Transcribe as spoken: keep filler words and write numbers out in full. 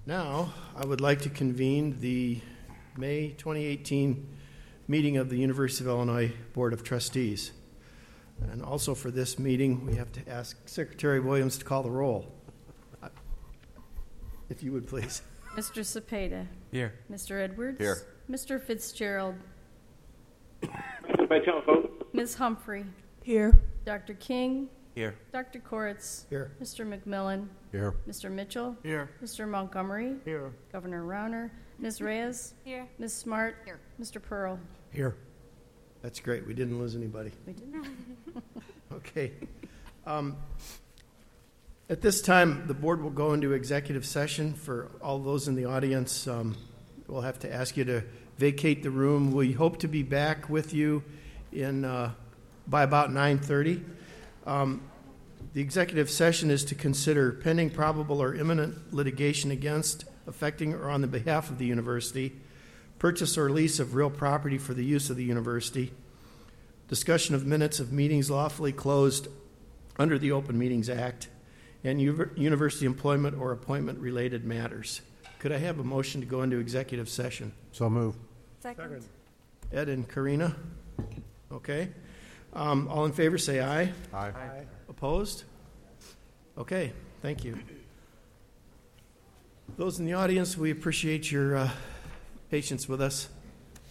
Now, I would like to convene the May twenty eighteen meeting of the University of Illinois Board of Trustees. And also for this meeting, we have to ask Secretary Williams to call the roll. If you would, please. Mister Cepeda. Here. Mister Edwards. Here. Mister Fitzgerald. By telephone. Miz Humphrey. Here. Doctor King. Here. Doctor Koretz. Here. Mister McMillan. Here. Mister Mitchell. Here. Mister Montgomery. Here. Governor Rauner. Miz Reyes. Here. Miz Smart. Here. Mister Pearl. Here. That's great. We didn't lose anybody. We did not. Okay. Um, at this time, the board will go into executive session. For all those in the audience, um, we'll have to ask you to vacate the room. We hope to be back with you in uh, by about nine thirty. Um, the executive session is to consider pending, probable, or imminent litigation against, affecting, or on the behalf of the university, purchase or lease of real property for the use of the university, discussion of minutes of meetings lawfully closed under the Open Meetings Act, and u- university employment or appointment-related matters. Could I have a motion to go into executive session? So move. Second. Ed and Karina? Okay. Um, all in favor, say aye. Aye. Opposed? Okay, thank you. Those in the audience, we appreciate your uh, patience with us.